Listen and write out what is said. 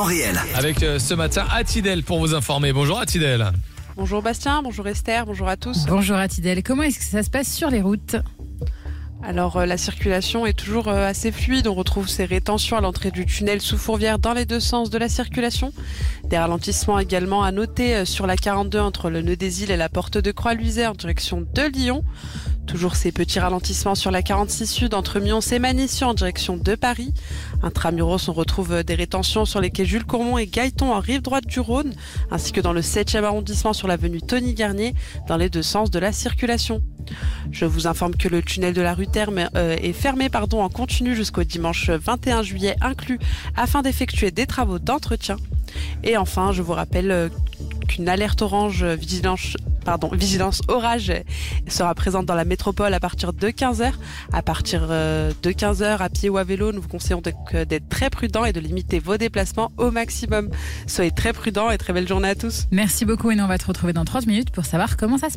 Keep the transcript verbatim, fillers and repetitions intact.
En réel. Avec euh, ce matin Atidel pour vous informer. Bonjour Atidel. Bonjour Bastien, bonjour Esther, bonjour à tous. Bonjour Atidel, comment est-ce que ça se passe sur les routes ? Alors euh, la circulation est toujours euh, assez fluide, on retrouve ces rétentions à l'entrée du tunnel sous Fourvière dans les deux sens de la circulation. Des ralentissements également à noter euh, sur la quarante-deux entre le nœud des îles et la porte de Croix-Luisay en direction de Lyon. Toujours ces petits ralentissements sur la quarante-six sud entre Mions et Manission en direction de Paris. Intramuros, on retrouve des rétentions sur les quais Jules Courmont et Gailleton en rive droite du Rhône, ainsi que dans le septième arrondissement sur l'avenue Tony Garnier dans les deux sens de la circulation. Je vous informe que le tunnel de la rue Terme euh, est fermé pardon, en continu jusqu'au dimanche vingt et un juillet inclus afin d'effectuer des travaux d'entretien. Et enfin, je vous rappelle euh, qu'une alerte orange vigilance, pardon, vigilance orage sera présente dans la métropole à partir de quinze heures. À partir euh, de quinze heures, à pied ou à vélo, nous vous conseillons donc, euh, d'être très prudents et de limiter vos déplacements au maximum. Soyez très prudents et très belle journée à tous. Merci beaucoup et nous on va te retrouver dans trente minutes pour savoir comment ça se passe.